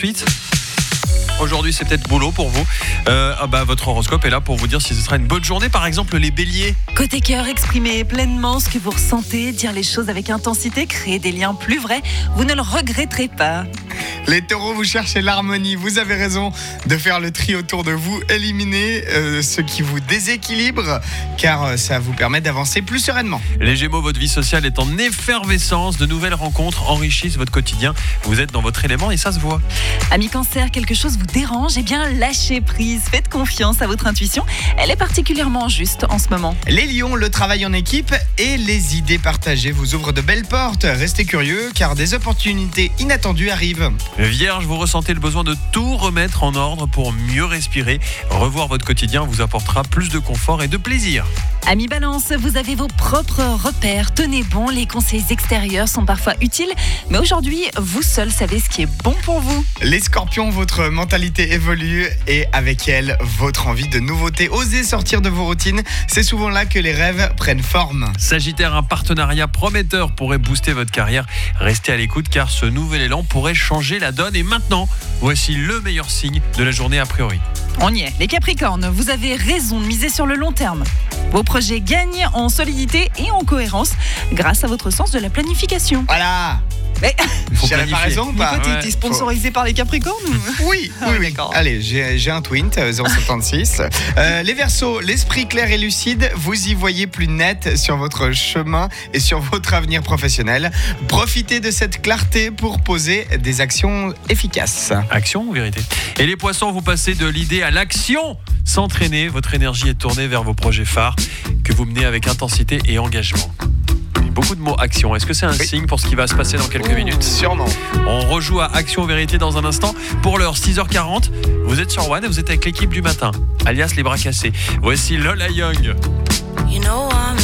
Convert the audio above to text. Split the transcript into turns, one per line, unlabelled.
7h38. Aujourd'hui, c'est peut-être boulot pour vous. Votre horoscope est là pour vous dire si ce sera une bonne journée. Par exemple, les béliers.
Côté cœur, exprimez pleinement ce que vous ressentez, dire les choses avec intensité, créer des liens plus vrais. Vous ne le regretterez pas.
Les taureaux, vous cherchez l'harmonie. Vous avez raison de faire le tri autour de vous. Éliminez ce qui vous déséquilibre, car ça vous permet d'avancer plus sereinement.
Les gémeaux, votre vie sociale est en effervescence. De nouvelles rencontres enrichissent votre quotidien. Vous êtes dans votre élément et ça se voit.
Amis cancer, quelque chose vous dérange, eh bien lâchez prise, faites confiance à votre intuition, elle est particulièrement juste en ce moment.
Les lions, le travail en équipe et les idées partagées vous ouvrent de belles portes. Restez curieux car des opportunités inattendues arrivent.
Vierge, vous ressentez le besoin de tout remettre en ordre pour mieux respirer. Revoir votre quotidien vous apportera plus de confort et de plaisir.
Amis balance, vous avez vos propres repères, tenez bon, les conseils extérieurs sont parfois utiles, mais aujourd'hui, vous seul savez ce qui est bon pour vous.
Les scorpions, votre mentalité évolue et avec elle, votre envie de nouveauté. Osez sortir de vos routines, c'est souvent là que les rêves prennent forme.
Sagittaire, un partenariat prometteur pourrait booster votre carrière. Restez à l'écoute car ce nouvel élan pourrait changer la donne. Et maintenant, voici le meilleur signe de la journée a priori.
On y est. Les Capricornes, vous avez raison de miser sur le long terme. Vos projets gagnent en solidité et en cohérence grâce à votre sens de la planification.
Voilà.
Mais
J'avais pas raison ou pas?
Nico, t'es sponsorisé par les Capricornes ou...
Oui.
D'accord.
Allez, j'ai un twint, 076. Les Verseaux, l'esprit clair et lucide, vous y voyez plus net sur votre chemin et sur votre avenir professionnel. Profitez de cette clarté pour poser des actions efficaces.
Action ou vérité? Et les poissons, vous passez de l'idée à l'action. S'entraîner, votre énergie est tournée vers vos projets phares que vous menez avec intensité et engagement. Beaucoup de mots action. Est-ce que c'est un signe pour ce qui va se passer dans quelques minutes?
Sûrement.
On rejoue à Action Vérité dans un instant. Pour l'heure, 6h40, vous êtes sur One et vous êtes avec l'équipe du matin, alias les bras cassés. Voici Lola Young.
You know I'm